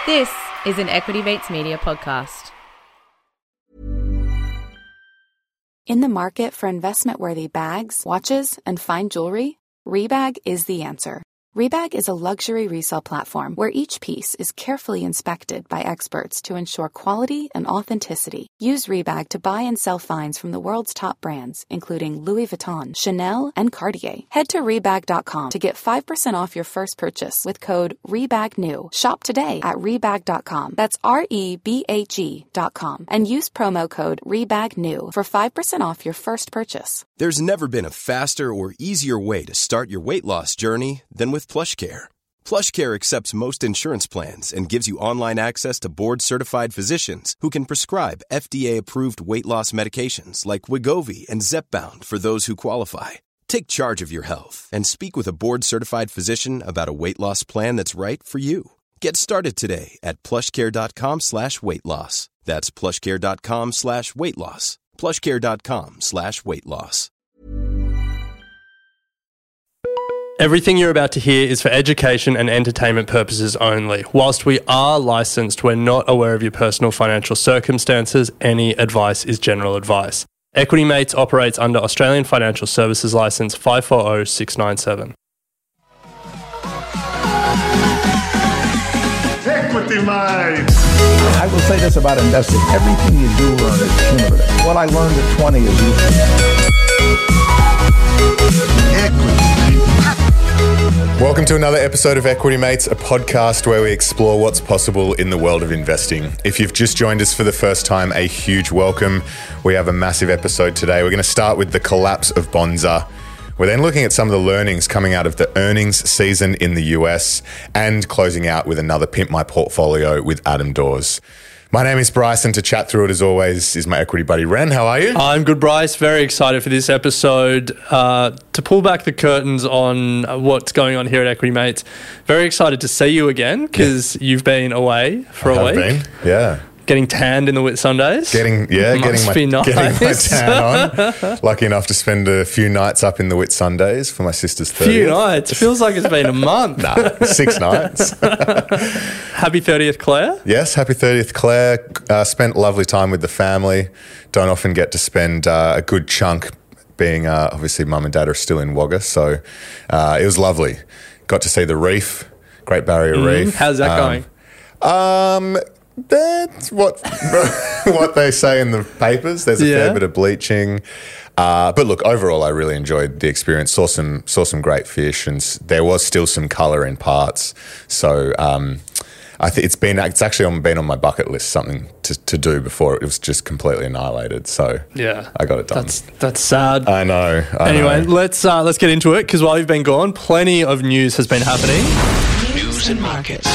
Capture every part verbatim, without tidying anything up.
This is an Equity Mates Media podcast. In the market for investment-worthy bags, watches, and fine jewelry, Rebag is the answer. Rebag is a luxury resale platform where each piece is carefully inspected by experts to ensure quality and authenticity. Use Rebag to buy and sell finds from the world's top brands, including Louis Vuitton, Chanel, and Cartier. Head to Rebag dot com to get five percent off your first purchase with code REBAGNEW. Shop today at Rebag dot com. That's R E B A G dot com. And use promo code REBAGNEW for five percent off your first purchase. There's never been a faster or easier way to start your weight loss journey than with PlushCare. PlushCare accepts most insurance plans and gives you online access to board-certified physicians who can prescribe F D A-approved weight loss medications like Wegovy and Zepbound for those who qualify. Take charge of your health and speak with a board-certified physician about a weight loss plan that's right for you. Get started today at plushcare.com slash weight loss. That's plushcare.com slash weight loss. plushcare.com slash weight loss. Everything you're about to hear is for education and entertainment purposes only. Whilst we are licensed, we're not aware of your personal financial circumstances. Any advice is general advice. Equity Mates operates under Australian Financial Services Licence five four zero six nine seven. Equity Mates! I will say this about investing. Everything you do learn is cumulative. What I learned at twenty is useful. Equity. Welcome to another episode of Equity Mates, a podcast where we explore what's possible in the world of investing. If you've just joined us for the first time, a huge welcome. We have a massive episode today. We're going to start with the collapse of Bonza. We're then looking at some of the learnings coming out of the earnings season in the U S and closing out with another Pimp My Portfolio with Adam Dawes. My name is Bryce, and to chat through it as always is my equity buddy Ren. How are you? I'm good, Bryce. Very excited for this episode uh, to pull back the curtains on what's going on here at Equity Mates. Very excited to see you again because yeah. you've been away for I a have week. Been. Yeah. Getting tanned in the Whitsundays. Getting yeah, Must getting my, be nice. getting my tan on. Lucky enough to spend a few nights up in the Whitsundays for my sister's thirtieth. Few nights. Feels like it's been a month. Nah, six nights. Happy thirtieth, Claire. Yes, happy thirtieth, Claire. Uh, spent lovely time with the family. Don't often get to spend uh, a good chunk being, uh, obviously mum and dad are still in Wagga, so uh, it was lovely. Got to see the reef, Great Barrier Mm, Reef. how's that um, going? Um... That's what what they say in the papers. There's a Yeah. fair bit of bleaching. Uh, but look, overall, I really enjoyed the experience. Saw some saw some great fish, and s- there was still some colour in parts. So um, I think it's been it's actually on, been on my bucket list, something to, to do before it was just completely annihilated. So Yeah. I got it done. That's that's sad. I know. I anyway, know. let's uh, let's get into it because while you've been gone, plenty of news has been happening. News and markets.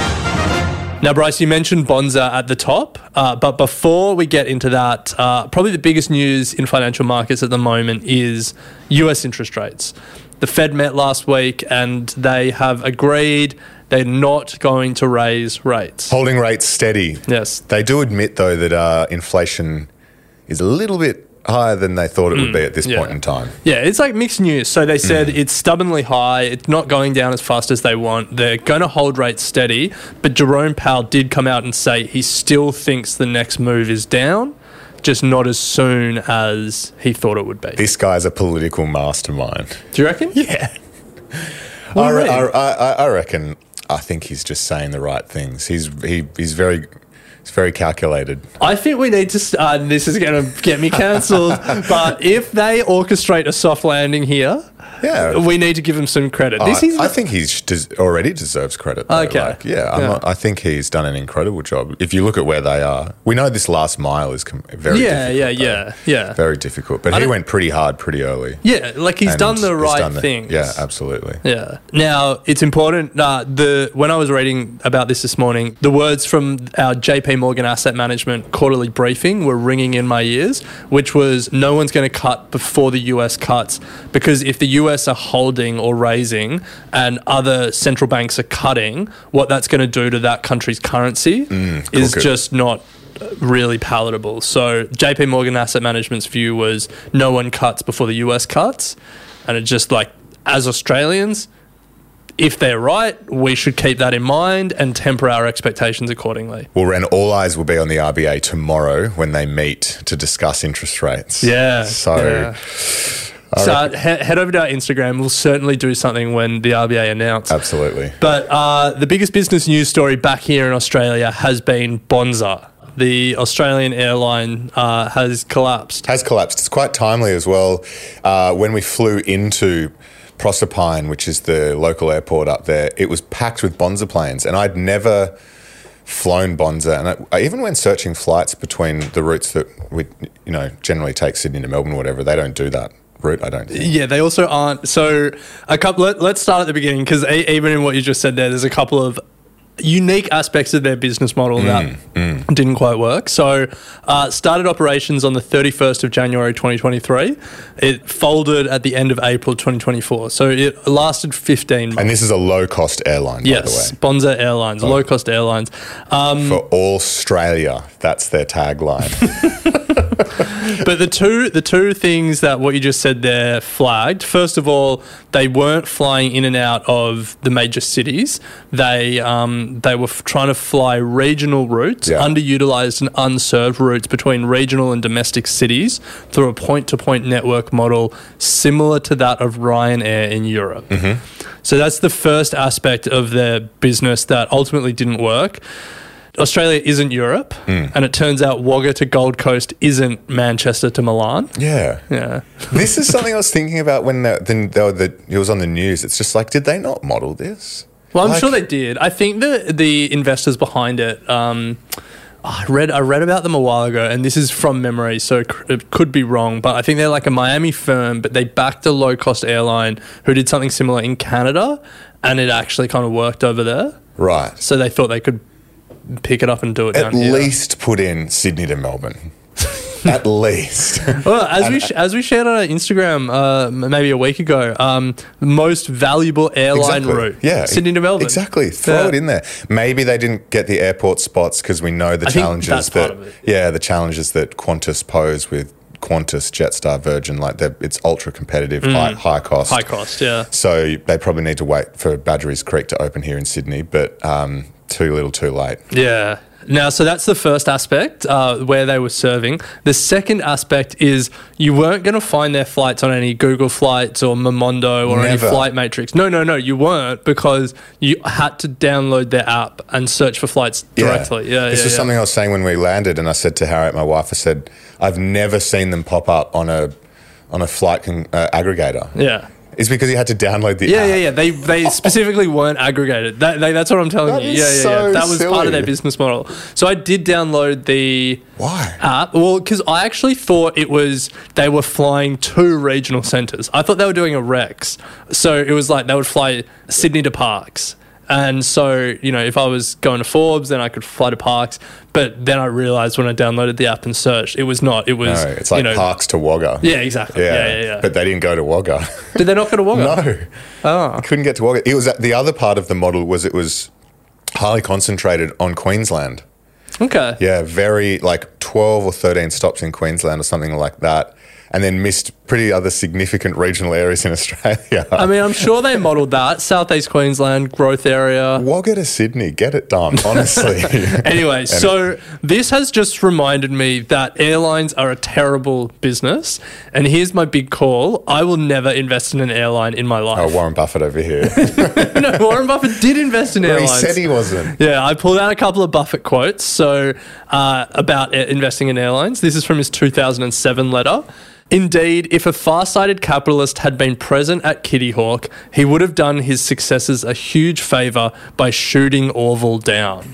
Now, Bryce, you mentioned Bonza at the top, uh, but before we get into that, uh, probably the biggest news in financial markets at the moment is U S interest rates. The Fed met last week and they have agreed they're not going to raise rates. Holding rates steady. Yes. They do admit, though, that uh, inflation is a little bit higher than they thought it would be at this yeah. point in time. Yeah, it's like mixed news. So they said it's stubbornly high. It's not going down as fast as they want. They're going to hold rates steady. But Jerome Powell did come out and say he still thinks the next move is down, just not as soon as he thought it would be. This guy's a political mastermind. Do you reckon? Yeah. What I, do you re- I, mean? I, I reckon, I think he's just saying the right things. He's he, he's very... It's very calculated. I think we need to, uh, this is going to get me cancelled, but if they orchestrate a soft landing here, Yeah. we need to give him some credit. Oh, This is I think he des- already deserves credit. Though. Okay. Like, yeah, I'm Yeah. Not, I think he's done an incredible job. If you look at where they are, we know this last mile is com- very yeah, difficult. yeah, though. yeah, yeah. Very difficult. But I he don't- went pretty hard pretty early. Yeah, like he's And done the he's right done the- things. Yeah, absolutely. Yeah. Now, it's important, uh, the when I was reading about this this morning, the words from our J P Morgan Asset Management quarterly briefing were ringing in my ears, which was no one's going to cut before the U S cuts, because if the U S are holding or raising and other central banks are cutting, what that's going to do to that country's currency Mm, is cook it. just not really palatable. So J P Morgan Asset Management's view was no one cuts before the U S cuts, and it just like, as Australians, if they're right, we should keep that in mind and temper our expectations accordingly. Well, Ren, all eyes will be on the R B A tomorrow when they meet to discuss interest rates. Yeah. So, yeah. so reckon- he- head over to our Instagram. We'll certainly do something when the R B A announce. Absolutely. But uh, the biggest business news story back here in Australia has been Bonza. The Australian airline uh, has collapsed. Has collapsed. It's quite timely as well. Uh, when we flew into Proserpine, which is the local airport up there, it was packed with Bonza planes, and I'd never flown Bonza, and I, I even went searching flights between the routes that we, you know, generally take Sydney to Melbourne, or whatever. They don't do that route, I don't think. Yeah, they also aren't. So a couple. Let, let's start at the beginning, because even in what you just said there, there's a couple of unique aspects of their business model that Mm, mm. didn't quite work. So uh, started operations on the thirty-first of January twenty twenty-three. It folded at the end of April twenty twenty-four. So it lasted fifteen months. And this is a low-cost airline, yes, by the way. Bonza Airlines, Oh. low-cost airlines. Um, For Australia, that's their tagline. But the two the two things that what you just said there flagged, first of all, they weren't flying in and out of the major cities. They um, they were f- trying to fly regional routes, Yeah. underutilized and unserved routes between regional and domestic cities through a point-to-point network model similar to that of Ryanair in Europe. Mm-hmm. So that's the first aspect of their business that ultimately didn't work. Australia isn't Europe, Mm. and it turns out Wagga to Gold Coast isn't Manchester to Milan. Yeah. Yeah. This is something I was thinking about when the, the, the, the, it was on the news. It's just like, did they not model this? Well, I'm Like- sure they did. I think the the investors behind it. Um, I read I read about them a while ago, and this is from memory, so it c- it could be wrong. But I think they're like a Miami firm, but they backed a low cost airline who did something similar in Canada, and it actually kind of worked over there. Right. So they thought they could pick it up and do it At down here. least put in Sydney to Melbourne. At least. Well, as we sh- as we shared on our Instagram uh, m- maybe a week ago, um, most valuable airline Exactly. route, Yeah. Sydney to Melbourne. Exactly. Throw Yeah. it in there. Maybe they didn't get the airport spots because we know the I think challenges that's that part of it. yeah, the challenges that Qantas pose with Qantas, Jetstar, Virgin, like they're- it's ultra competitive, high high cost. Mm. High cost, yeah. So they probably need to wait for Badgerys Creek to open here in Sydney, but um, too little, too late. Yeah. Now, so that's the first aspect uh, where they were serving. The second aspect is you weren't going to find their flights on any Google Flights or Momondo or any Never. Flight Matrix. No, no, no, you weren't, because you had to download their app and search for flights directly. Yeah, This yeah, is yeah. something I was saying when we landed, and I said to Harriet, my wife, I said, I've never seen them pop up on a on a flight con- uh, aggregator. Yeah. It's because you had to download the Yeah, app. yeah, yeah. They they specifically weren't aggregated. That, they, that's what I'm telling That you. is Yeah, yeah, so yeah. That was part silly. of their business model. So I did download the Why? app. Well, because I actually thought it was they were flying to regional centres. I thought they were doing a Rex. So it was like they would fly Sydney to Parks. And so, you know, if I was going to Forbes, then I could fly to Parks. But then I realised when I downloaded the app and searched, it was not. It was, No, it's like you know, Parks to Wagga. Yeah, exactly. Yeah, yeah, yeah. But they didn't go to Wagga. Did they not go to Wagga? No. Oh. Couldn't get to Wagga. It was the other part of the model was it was highly concentrated on Queensland. Okay. Yeah, very like twelve or thirteen stops in Queensland or something like that. And then missed pretty other significant regional areas in Australia. I mean, I'm sure they modelled that. Southeast Queensland, growth area. Wagga to Sydney, get it done, honestly. Anyway, so this has just reminded me that airlines are a terrible business. And here's my big call. I will never invest in an airline in my Oh, life. Warren Buffett over here. No, Warren Buffett did invest in Well, he airlines. said he wasn't. Yeah, I pulled out a couple of Buffett quotes so uh, about uh, investing in airlines. This is from his two thousand seven letter. Indeed, if a far-sighted capitalist had been present at Kitty Hawk, he would have done his successors a huge favour by shooting Orville down.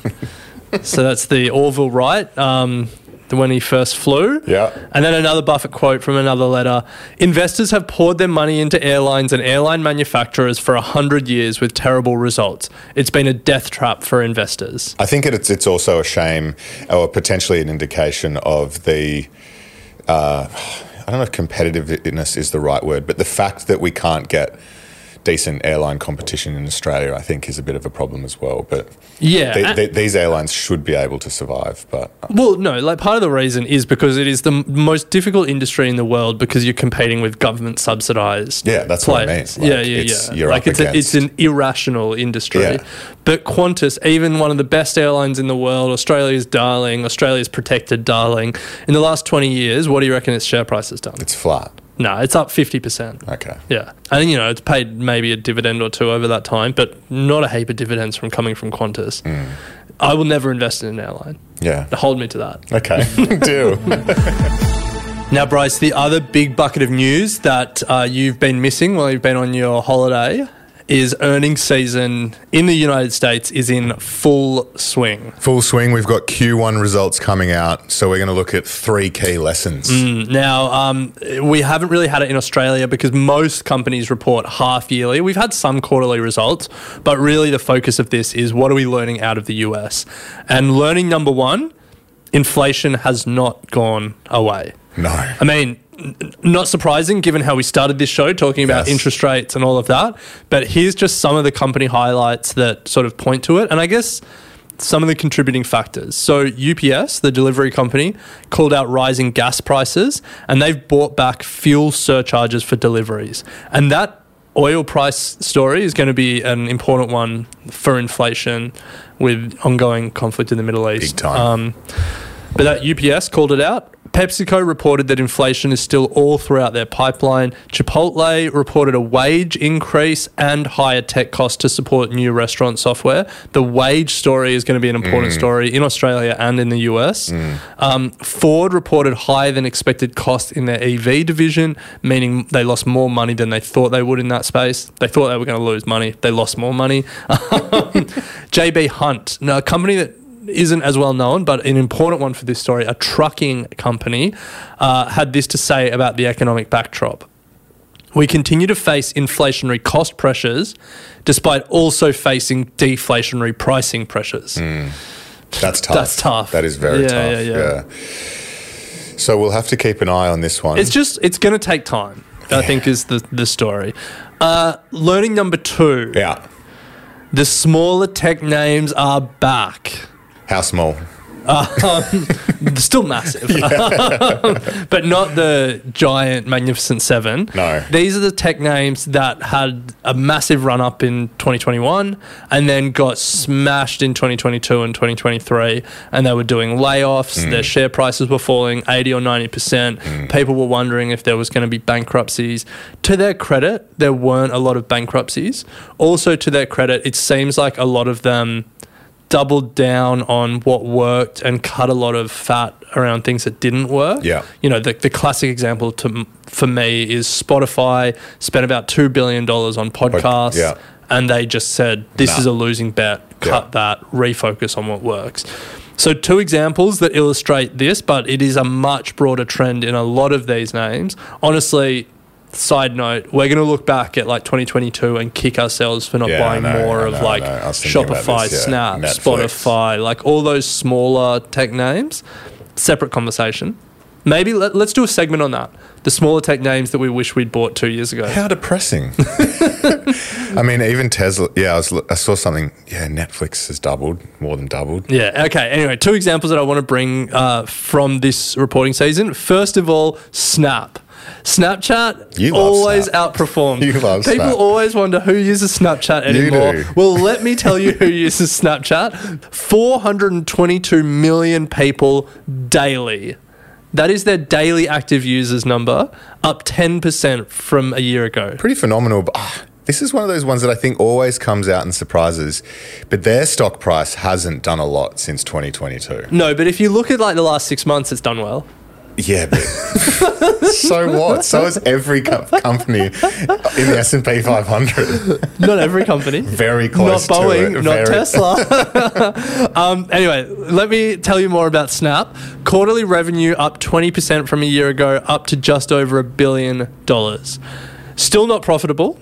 So that's the Orville Wright, um, the when he first flew. Yeah. And then another Buffett quote from another letter. Investors have poured their money into airlines and airline manufacturers for a hundred years with terrible results. It's been a death trap for investors. I think it's it's also a shame, or potentially an indication of the, uh, I don't know if competitiveness is the right word, but the fact that we can't get decent airline competition in Australia, I think, is a bit of a problem as well. But Yeah. they, and- they, these airlines should be able to survive. But Well, no, like part of the reason is because it is the m- most difficult industry in the world because you're competing with government subsidized. Yeah, that's what I mean. players. Like, yeah, yeah, it's- yeah. you're like up it's a, it's against- an irrational industry. Yeah. But Qantas, even one of the best airlines in the world, Australia's darling, Australia's protected darling, in the last twenty years, what do you reckon its share price has done? it's flat. No, it's up fifty percent. Okay. Yeah. I think, you know, it's paid maybe a dividend or two over that time, but not a heap of dividends from coming from Qantas. Mm. I will never invest in an airline. Yeah. Hold me to that. Okay. Deal. Now, Bryce, the other big bucket of news that uh, you've been missing while you've been on your holiday is earnings season in the United States is in full swing. Full swing. We've got Q one results coming out, so we're going to look at three key lessons. Mm, now, um, we haven't really had it in Australia because most companies report half yearly. We've had some quarterly results, but really the focus of this is what are we learning out of the U S? And learning number one, inflation has not gone away. No. I mean, n- not surprising given how we started this show talking about Yes. interest rates and all of that. But here's just some of the company highlights that sort of point to it. And I guess some of the contributing factors. So U P S, the delivery company, called out rising gas prices and they've brought back fuel surcharges for deliveries. And that oil price story is going to be an important one for inflation with ongoing conflict in the Middle East. Big time. Um, but that U P S called it out. PepsiCo reported that inflation is still all throughout their pipeline. Chipotle reported a wage increase and higher tech costs to support new restaurant software. The wage story is going to be an important Mm. story in Australia and in the U S. Mm. Um, Ford reported higher than expected costs in their E V division, meaning they lost more money than they thought they would in that space. They thought they were going to lose money. They lost more money. J B Hunt, now a company that isn't as well known, but an important one for this story, a trucking company, uh, had this to say about the economic backdrop. We continue to face inflationary cost pressures despite also facing deflationary pricing pressures. Mm. That's tough. That's tough. That is very Yeah, tough. yeah, yeah. So we'll have to keep an eye on this one. It's just, it's going to take time, I think is the, the story. Uh, learning number two. Yeah. The smaller tech names are back. How small? Um, still massive, but not the giant Magnificent Seven. No. These are the tech names that had a massive run up in twenty twenty-one and then got smashed in twenty twenty-two and twenty twenty-three, and they were doing layoffs. Mm. Their share prices were falling eighty or ninety percent. Mm. People were wondering if there was going to be bankruptcies. To their credit, there weren't a lot of bankruptcies. Also, to their credit, it seems like a lot of them doubled down on what worked and cut a lot of fat around things that didn't work. Yeah. You know, the, the classic example to for me is Spotify spent about two billion dollars on podcasts yeah. and they just said, this Nah. is a losing bet, cut Yeah. that, refocus on what works. So two examples that illustrate this, but it is a much broader trend in a lot of these names. Honestly, side note, we're going to look back at like twenty twenty-two and kick ourselves for not Yeah, buying I know, more I of know, like I know. I was thinking about Shopify, this, yeah. Snap, Netflix. Spotify, like all those smaller tech names. Separate conversation. Maybe let, let's do a segment on that. The smaller tech names that we wish we'd bought two years ago. How depressing. I mean, even Tesla. Yeah, I, was, I saw something. Yeah, Netflix has doubled, more than doubled. Yeah, okay. Anyway, two examples that I want to bring uh, from this reporting season. First of all, Snap. Snapchat You love always Snap. outperforms. You love People Snap. always wonder who uses Snapchat anymore. do. Well, let me tell you who uses Snapchat. four hundred twenty-two million people daily. That is their daily active users number, up ten percent from a year ago. Pretty phenomenal. But, ah, this is one of those ones that I think always comes out and surprises. But their stock price hasn't done a lot since twenty twenty-two. No, but if you look at like the last six months, it's done well. Yeah, but so what? So is every com- company in the S and P five hundred. Not every company. Very close Not to Boeing, it. not Very- Tesla. um, anyway, let me tell you more about Snap. Quarterly revenue up twenty percent from a year ago, up to just over a billion dollars. Still not profitable,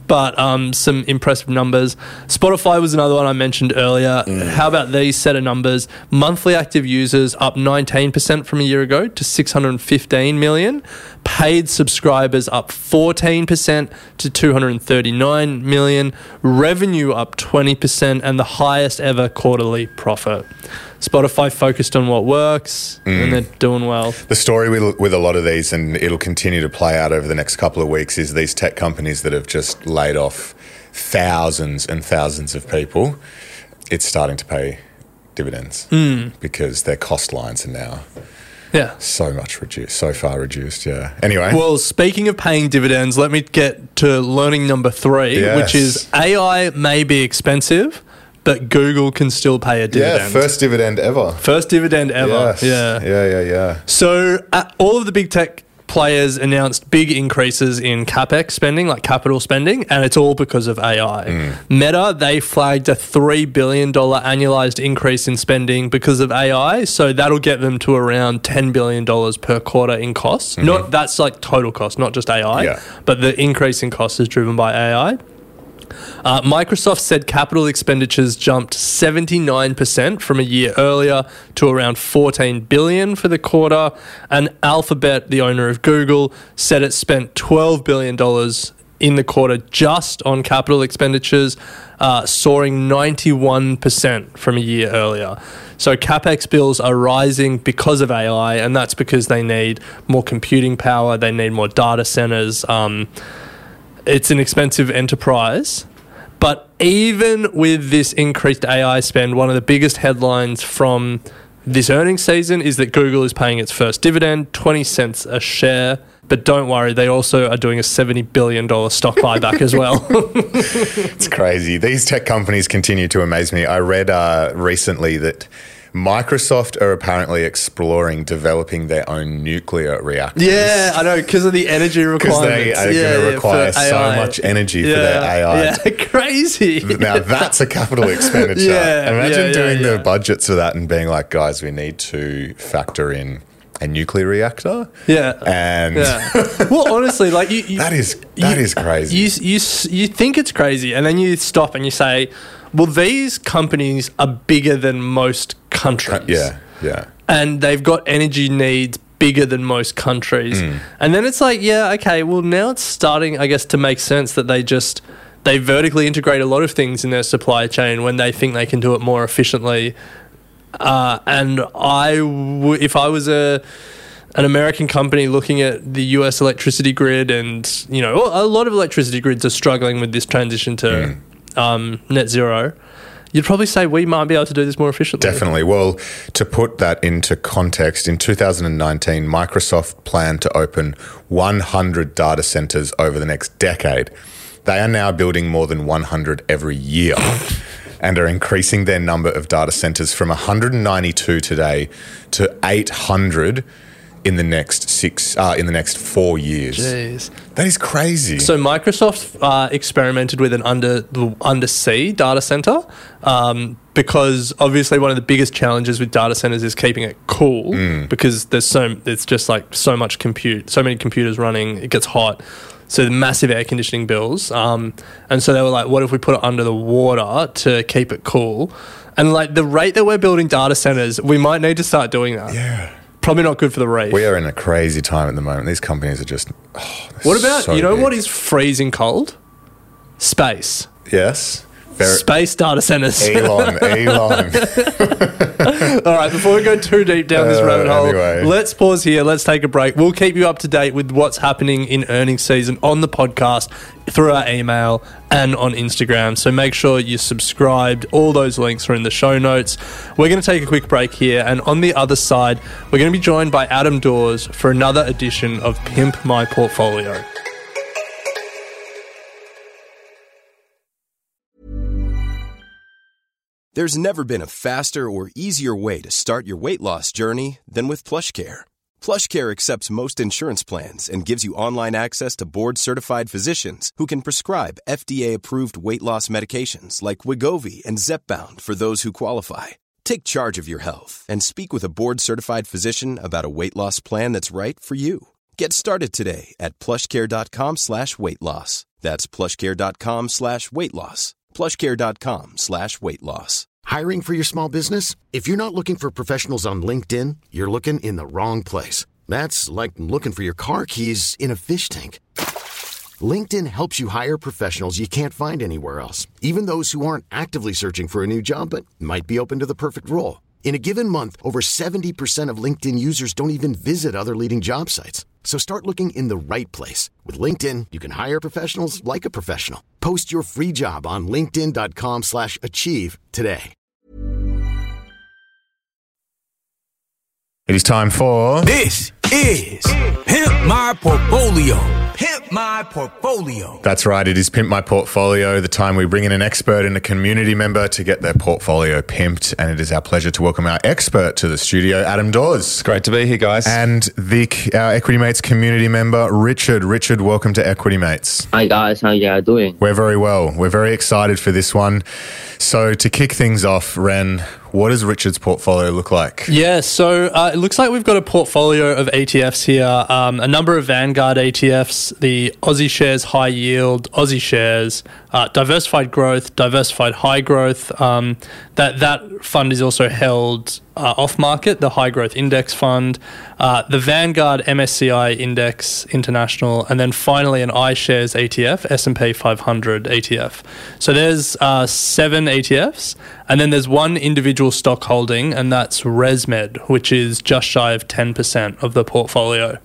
but um, some impressive numbers. Spotify was another one I mentioned earlier. Mm. How about these set of numbers? Monthly active users up nineteen percent from a year ago to six hundred fifteen million. Paid subscribers up fourteen percent to two hundred thirty-nine million. Revenue up twenty percent and the highest ever quarterly profit. Spotify focused on what works mm. and they're doing well. The story with, with a lot of these, and it'll continue to play out over the next couple of weeks, is these tech companies that have just laid off thousands and thousands of people. It's starting to pay dividends mm. because their cost lines are now yeah. so much reduced, so far reduced, yeah. Anyway. Well, speaking of paying dividends, let me get to learning number three, yes. which is A I may be expensive, but Google can still pay a dividend. Yeah, first dividend ever. First dividend ever. Yes. Yeah. Yeah, yeah, yeah. So uh, all of the big tech players announced big increases in CapEx spending, like capital spending, and it's all because of A I. Mm. Meta, they flagged a three billion dollars annualized increase in spending because of A I, so that'll get them to around ten billion dollars per quarter in costs. Mm-hmm. Not That's like total cost, not just A I, yeah. but the increase in cost is driven by A I. Uh, Microsoft said capital expenditures jumped seventy-nine percent from a year earlier to around fourteen billion dollars for the quarter. And Alphabet, the owner of Google, said it spent twelve billion dollars in the quarter just on capital expenditures, uh, soaring ninety-one percent from a year earlier. So CapEx bills are rising because of A I, and that's because they need more computing power, they need more data centers. Um, It's an expensive enterprise, but even with this increased A I spend, one of the biggest headlines from this earnings season is that Google is paying its first dividend, twenty cents a share. But don't worry, they also are doing a seventy billion dollars stock buyback as well. It's crazy. These tech companies continue to amaze me. I read uh, recently that Microsoft are apparently exploring developing their own nuclear reactors. Yeah, I know, because of the energy requirements. Because they are yeah, going to require yeah, so much energy yeah, for their A I. Yeah, crazy. Now, that's a capital expenditure. yeah, Imagine yeah, doing yeah, the yeah. budgets for that and being like, guys, we need to factor in a nuclear reactor. Yeah. And yeah. Well, honestly, like you, you that is that you, is crazy. You, you you think it's crazy, and then you stop and you say, well, these companies are bigger than most countries. Yeah, yeah. And they've got energy needs bigger than most countries. Mm. And then it's like, yeah, okay, well, now it's starting, I guess, to make sense that they just, they vertically integrate a lot of things in their supply chain when they think they can do it more efficiently. Uh, and I, w- if I was a an American company looking at the U S electricity grid, and, you know, a lot of electricity grids are struggling with this transition to mm. um, net zero, you'd probably say we might be able to do this more efficiently. Definitely. Well, to put that into context, in two thousand nineteen, Microsoft planned to open one hundred data centers over the next decade. They are now building more than one hundred every year and are increasing their number of data centers from one hundred ninety-two today to eight hundred in the next six, uh, in the next four years. Jeez. That is crazy. So Microsoft uh, experimented with an under undersea data center um, because obviously one of the biggest challenges with data centers is keeping it cool mm. because there's so it's just like so much compute, so many computers running, it gets hot. So the massive air conditioning bills. Um, and so they were like, what if we put it under the water to keep it cool? And like the rate that we're building data centers, we might need to start doing that. Yeah. Probably not good for the reef. We are in a crazy time at the moment. These companies are just, oh, what about, so you know big. what is freezing cold? Space. Yes. Very Space data centers. Elon, Elon. All right, before we go too deep down this uh, rabbit hole, anyway. let's pause here. Let's take a break. We'll keep you up to date with what's happening in earnings season on the podcast, through our email, and on Instagram. So make sure you're subscribed. All those links are in the show notes. We're going to take a quick break here. And on the other side, we're going to be joined by Adam Dawes for another edition of Pimp My Portfolio. There's never been a faster or easier way to start your weight loss journey than with PlushCare. PlushCare accepts most insurance plans and gives you online access to board-certified physicians who can prescribe F D A-approved weight loss medications like Wegovy and Zepbound for those who qualify. Take charge of your health and speak with a board-certified physician about a weight loss plan that's right for you. Get started today at plushcare.com slash weight loss. That's plushcare.com slash weight loss. plushcare.com slash weight loss. Hiring for your small business? If you're not looking for professionals on LinkedIn, you're looking in the wrong place. That's like looking for your car keys in a fish tank. LinkedIn helps you hire professionals you can't find anywhere else, even those who aren't actively searching for a new job but might be open to the perfect role. In a given month, over seventy percent of LinkedIn users don't even visit other leading job sites. So start looking in the right place. With LinkedIn, you can hire professionals like a professional. Post your free job on linkedin.com slash achieve today. It is time for... This is Pimp My Portfolio. Pimp My Portfolio. That's right, it is Pimp My Portfolio, the time we bring in an expert and a community member to get their portfolio pimped. And it is our pleasure to welcome our expert to the studio, Adam Dawes. Great to be here, guys. And Vic, our Equity Mates community member, Richard. Richard, welcome to Equity Mates. Hi, guys. How you guys doing? We're very well. We're very excited for this one. So to kick things off, Ren, what does Richard's portfolio look like? Yeah, so uh, it looks like we've got a portfolio of E T Fs here, um, a number of Vanguard E T Fs, the Aussie Shares High Yield, Aussie Shares, uh, Diversified Growth, Diversified High Growth. Um, that, that fund is also held uh, off-market, the High Growth Index Fund, uh, the Vanguard M S C I Index International, and then finally an iShares E T F, S and P five hundred E T F. So there's uh, seven E T Fs, and then there's one individual stock holding, and that's ResMed, which is just shy of ten percent of the portfolio.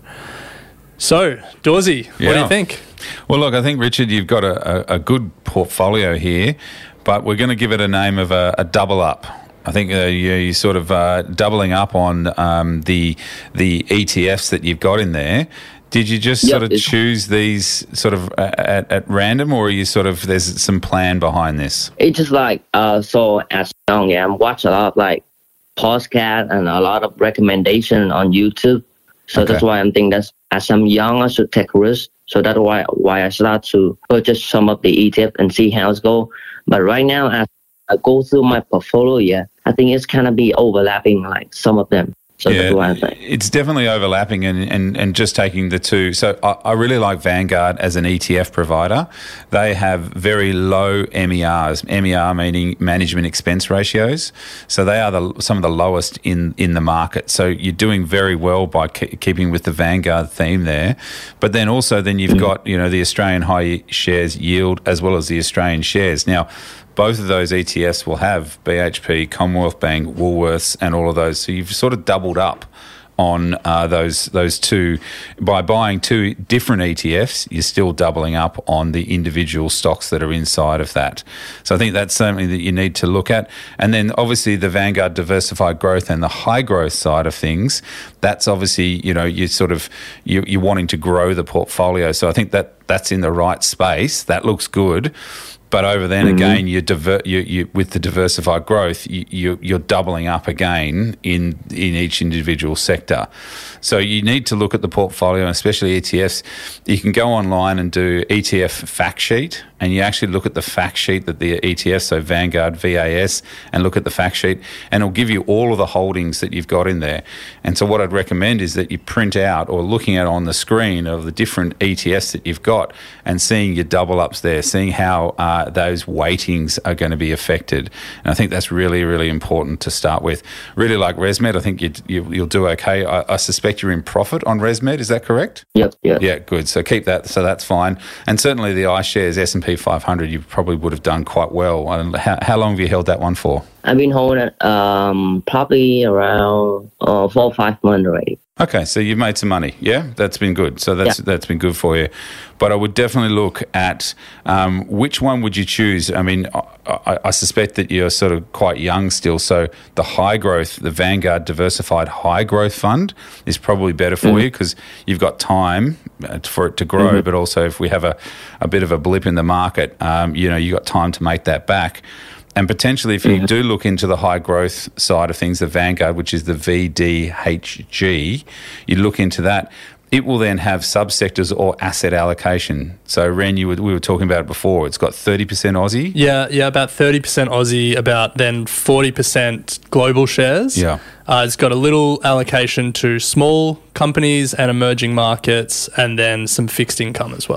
So, Dawsey, yeah. What do you think? Well, look, I think, Richard, you've got a, a, a good portfolio here, but we're going to give it a name of a, a double up. I think uh, you, you're sort of uh, doubling up on um, the the E T Fs that you've got in there. Did you just yep, sort of choose these sort of at, at random, or are you sort of, there's some plan behind this? It's just like, uh, so as young, yeah, I watch a lot of like podcast and a lot of recommendation on YouTube. So Okay. that's why I'm thinking that as I'm young, I should take risks. So that's why why I start to purchase some of the E T F and see how it's go. But right now, as I go through my portfolio, yeah, I think it's kind of be overlapping like some of them. So yeah, that's what I'm saying. It's definitely overlapping and, and, and just taking the two. So I, I really like Vanguard as an E T F provider. They have very low M E Rs, M E R meaning management expense ratios. So they are the, some of the lowest in, in the market. So you're doing very well by ke- keeping with the Vanguard theme there. But then also then you've mm-hmm. got, you know, the Australian High Shares Yield as well as the Australian Shares. Now, both of those E T Fs will have B H P, Commonwealth Bank, Woolworths, and all of those. So you've sort of doubled up on uh, those those two. By buying two different E T Fs, you're still doubling up on the individual stocks that are inside of that. So I think that's something that you need to look at. And then obviously the Vanguard Diversified Growth and the high growth side of things, that's obviously, you know, you're sort of, you, you're wanting to grow the portfolio. So I think that that's in the right space. That looks good. But over then mm-hmm. again, you diver, you, you with the diversified growth, you, you, you're doubling up again in in each individual sector. So you need to look at the portfolio, especially E T Fs. You can go online and do E T F fact sheet, and you actually look at the fact sheet that the E T F, so Vanguard, V A S, and look at the fact sheet, and it'll give you all of the holdings that you've got in there. And so what I'd recommend is that you print out or looking at on the screen of the different E T Fs that you've got and seeing your double ups there, seeing how uh, those weightings are going to be affected. And I think that's really, really important to start with. Really like ResMed, I think you'd, you, you'll do okay. I, I suspect you're in profit on ResMed, is that correct? Yep, yep. Yeah, good. So keep that, so that's fine. And certainly the iShares S and P five hundred, you probably would have done quite well. And how, how long have you held that one for? I've been holding it um, probably around uh, four or five months already. Okay, so you've made some money, yeah? That's been good. So that's yeah. that's been good for you. But I would definitely look at um, which one would you choose? I mean, I, I, I suspect that you're sort of quite young still, so the high growth, the Vanguard Diversified High Growth Fund is probably better for mm-hmm. you because you've got time for it to grow, mm-hmm. but also if we have a, a bit of a blip in the market, um, you know, you've got time to make that back. And potentially, if you mm-hmm. do look into the high growth side of things, the Vanguard, which is the V D H G, you look into that, it will then have subsectors or asset allocation. So, Ren, you were, we were talking about it before. It's got thirty percent Aussie. Yeah, yeah, about thirty percent Aussie, about then forty percent global shares. Yeah. Uh, it's got a little allocation to small companies and emerging markets, and then some fixed income as well.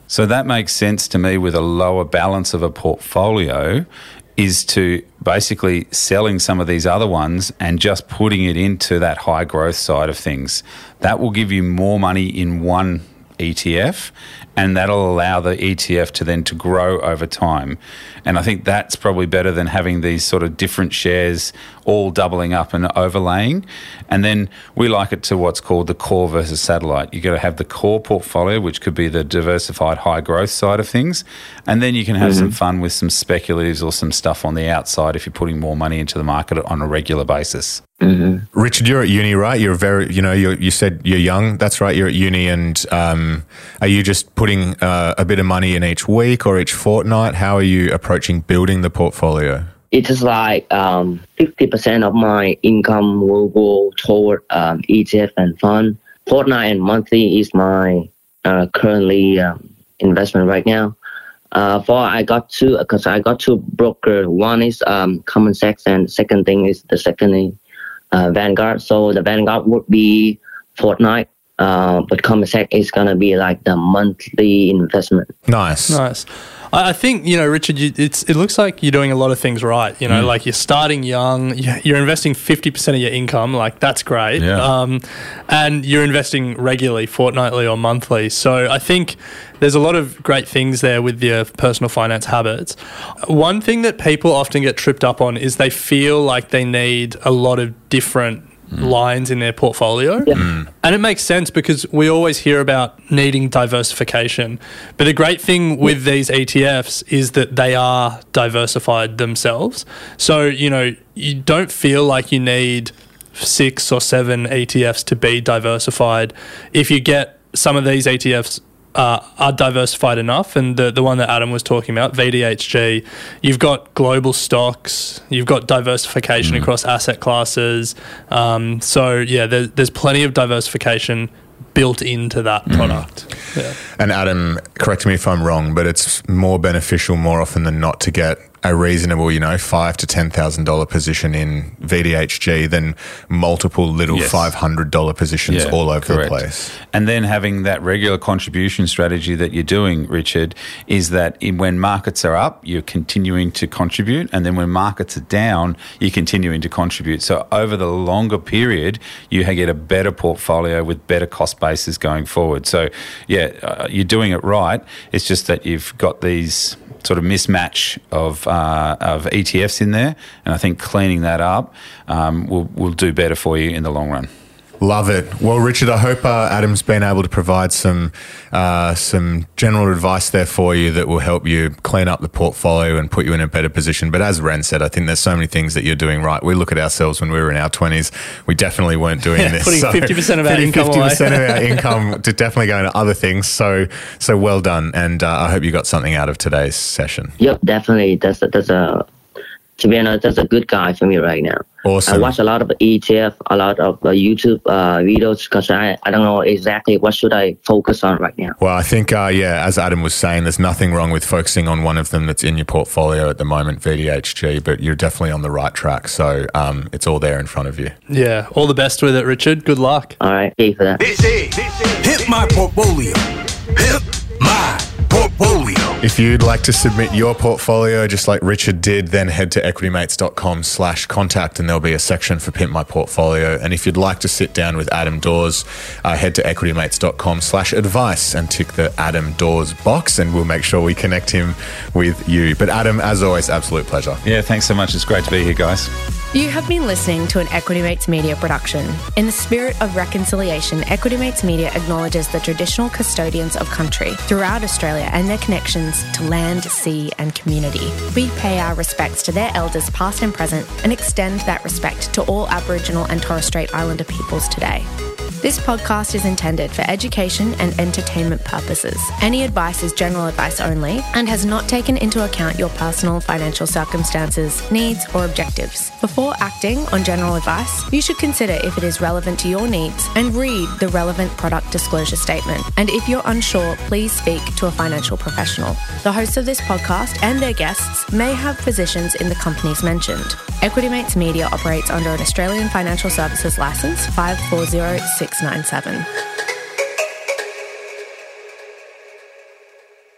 So that makes sense to me with a lower balance of a portfolio is to basically selling some of these other ones and just putting it into that high growth side of things. That will give you more money in one E T F, and that'll allow the E T F to then to grow over time. And I think that's probably better than having these sort of different shares all doubling up and overlaying. And then we like it to what's called the core versus satellite. You've got to have the core portfolio, which could be the diversified high growth side of things. And then you can have mm-hmm. some fun with some speculatives or some stuff on the outside if you're putting more money into the market on a regular basis. Mm-hmm. Richard, you're at uni, right? You're very, you know, you're, you said you're young. That's right. You're at uni, and um, are you just putting uh, a bit of money in each week or each fortnight? How are you approaching building the portfolio? It's just like um, fifty percent of my income will go toward um, E T F and fund. Fortnight and monthly is my uh, currently um, investment right now. Uh, for I got two, because I got two broker. One is um, Common Sense, and second thing is the second is uh, Vanguard. So the Vanguard would be fortnight, uh, but Common Sense is gonna be like the monthly investment. Nice, nice. I think, you know, Richard, you, it's it looks like you're doing a lot of things right. You know, mm. like you're starting young, you're investing fifty percent of your income. Like, that's great. Yeah. Um, and you're investing regularly, fortnightly or monthly. So I think there's a lot of great things there with your personal finance habits. One thing that people often get tripped up on is they feel like they need a lot of different Mm. lines in their portfolio. Yeah. Mm. And it makes sense because we always hear about needing diversification. But the great thing with these E T Fs is that they are diversified themselves. So, you know, you don't feel like you need six or seven E T Fs to be diversified. If you get some of these E T Fs Uh, are diversified enough, and the the one that Adam was talking about, V D H G, you've got global stocks, you've got diversification mm. across asset classes. Um, so yeah, there, there's plenty of diversification built into that mm. product. Yeah. And Adam, correct me if I'm wrong, but it's more beneficial more often than not to get a reasonable, you know, five to ten thousand dollar position in V D H G than multiple little yes. five hundred dollar positions yeah, all over correct. the place. And then having that regular contribution strategy that you're doing, Richard, is that in, when markets are up, you're continuing to contribute, and then when markets are down, you're continuing to contribute. So over the longer period, you get a better portfolio with better cost bases going forward. So yeah, uh, you're doing it right. It's just that you've got these sort of mismatch of uh, of E T Fs in there, and I think cleaning that up um, will will do better for you in the long run. Love it. Well, Richard, I hope uh, Adam's been able to provide some uh, some general advice there for you that will help you clean up the portfolio and put you in a better position. But as Ren said, I think there's so many things that you're doing right. We look at ourselves when we were in our twenties. We definitely weren't doing yeah, this. Putting so fifty percent of our income fifty percent away. of our income to definitely go into other things. So so well done. And uh, I hope you got something out of today's session. Yep, definitely. That's a, that's a to be honest, that's a good guy for me right now. Awesome. I watch a lot of E T F, a lot of uh, YouTube uh, videos because I, I don't know exactly what should I focus on right now. Well, I think, uh, yeah, as Adam was saying, there's nothing wrong with focusing on one of them that's in your portfolio at the moment, V D H G, but you're definitely on the right track. So um, it's all there in front of you. Yeah, all the best with it, Richard. Good luck. All right, thank you for that. This is, this is Pimp My Portfolio. Pimp My Portfolio. If you'd like to submit your portfolio just like Richard did, then head to equitymates.com slash contact and there'll be a section for Pimp My Portfolio. And if you'd like to sit down with Adam Dawes, uh, head to equitymates.com slash advice and tick the Adam Dawes box and we'll make sure we connect him with you. But Adam, as always, absolute pleasure. Yeah, thanks so much. It's great to be here, guys. You have been listening to an Equity Mates Media production. In the spirit of reconciliation, Equity Mates Media acknowledges the traditional custodians of country throughout Australia and their connections to land, sea and community. We pay our respects to their elders past and present and extend that respect to all Aboriginal and Torres Strait Islander peoples today. This podcast is intended for education and entertainment purposes. Any advice is general advice only and has not taken into account your personal financial circumstances, needs, or objectives. Before acting on general advice, you should consider if it is relevant to your needs and read the relevant product disclosure statement. And if you're unsure, please speak to a financial professional. The hosts of this podcast and their guests may have positions in the companies mentioned. Equity Mates Media operates under an Australian Financial Services Licence five four zero six nine seven.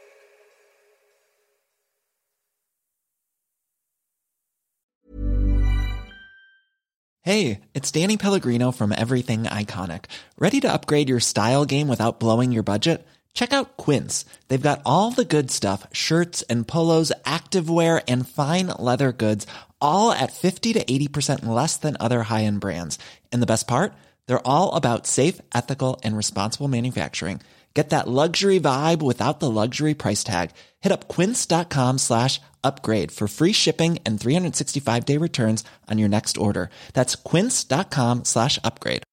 Hey, it's Danny Pellegrino from Everything Iconic. Ready to upgrade your style game without blowing your budget? Check out Quince. They've got all the good stuff, shirts and polos, activewear, and fine leather goods, all at fifty to eighty percent less than other high-end brands. And the best part? They're all about safe, ethical, and responsible manufacturing. Get that luxury vibe without the luxury price tag. Hit up quince.com slash upgrade for free shipping and three sixty-five day returns on your next order. That's quince.com slash upgrade.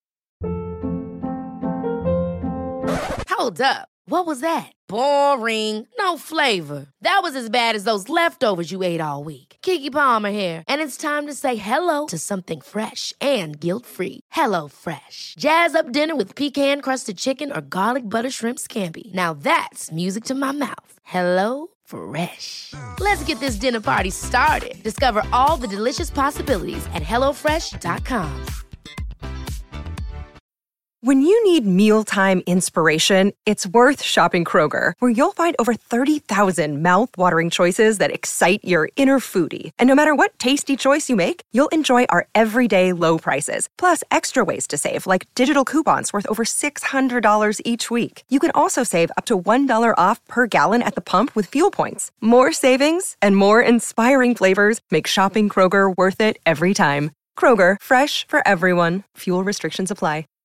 Hold up. What was that? Boring. No flavor. That was as bad as those leftovers you ate all week. Keke Palmer here, and it's time to say hello to something fresh and guilt-free. Hello Fresh. Jazz up dinner with pecan-crusted chicken or garlic butter shrimp scampi. Now that's music to my mouth. Hello Fresh. Let's get this dinner party started. Discover all the delicious possibilities at hello fresh dot com. When you need mealtime inspiration, it's worth shopping Kroger, where you'll find over thirty thousand mouth-watering choices that excite your inner foodie. And no matter what tasty choice you make, you'll enjoy our everyday low prices, plus extra ways to save, like digital coupons worth over six hundred dollars each week. You can also save up to one dollar off per gallon at the pump with fuel points. More savings and more inspiring flavors make shopping Kroger worth it every time. Kroger, fresh for everyone. Fuel restrictions apply.